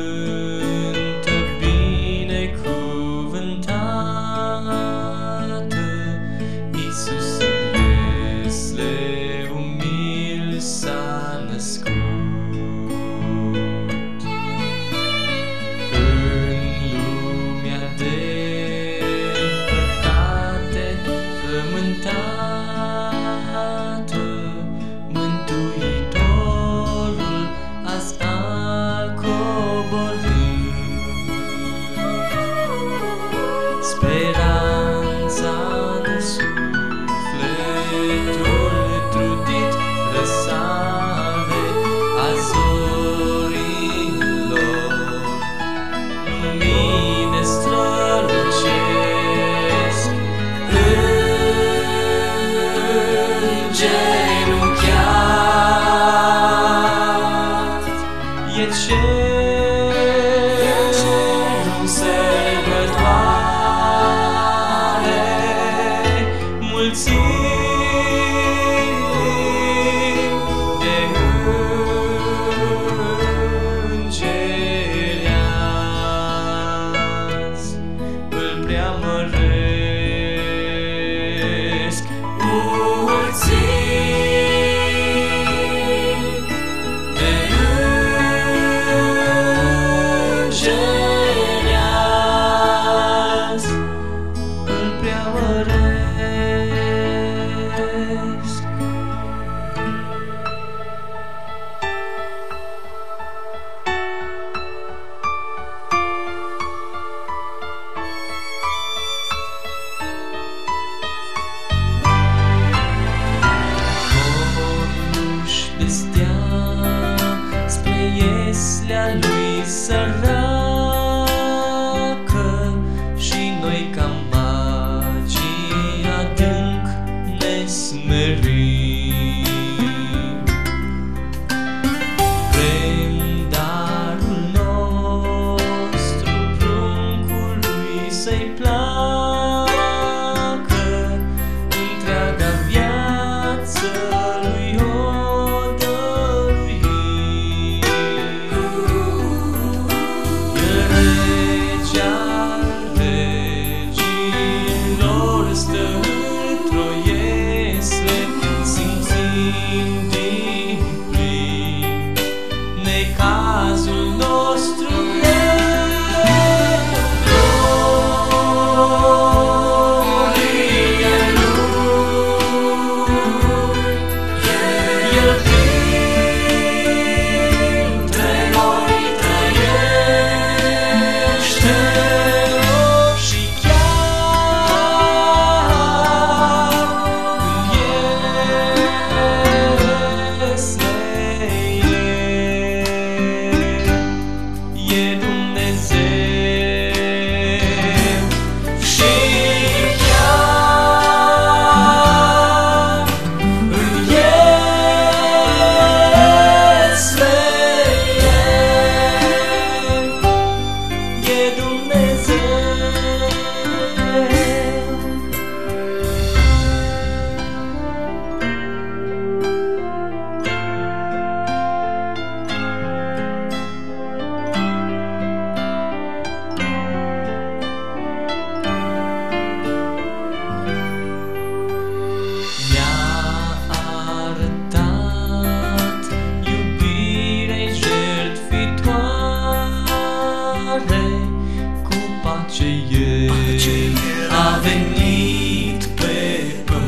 binecuvântată, Iisuse, sleu umil s-a născut. În lumea de păcate frământată, Mântuitorul azi a coborât. Speranța în sufletul trudit, răsare a zorilor, lumine strălucesc, îngenunchiat, e cerul sărbătoare, mulțimi de îngeri azi îl preamăresc. De stea spre ieslea lui săracă, și noi ca magii adânc ne smerim. Vrem darul nostru pruncului să-i placă, întreaga viață lui o necazul nostru gloria lui, El printre noi trăiește și chiar e Dumnezeu și chiar în Ieslea e Dumnezeu. A venit pe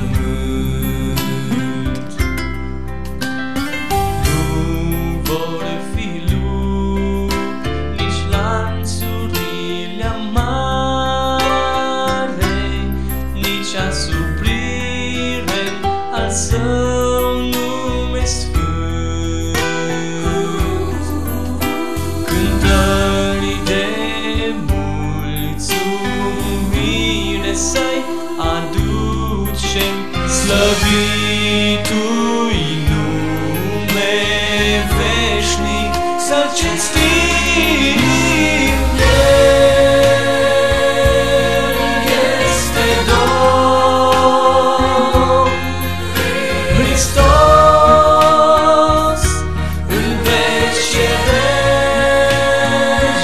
pământ. Nu vor fi lupi, nici lanțurile amare, nici asuprire al său nume sfânt. Cântări de să-i aducem, slăvitui nume veșnic să-l cinstim. El este Domn Hristos în veci cerești.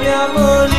mi-a mărit.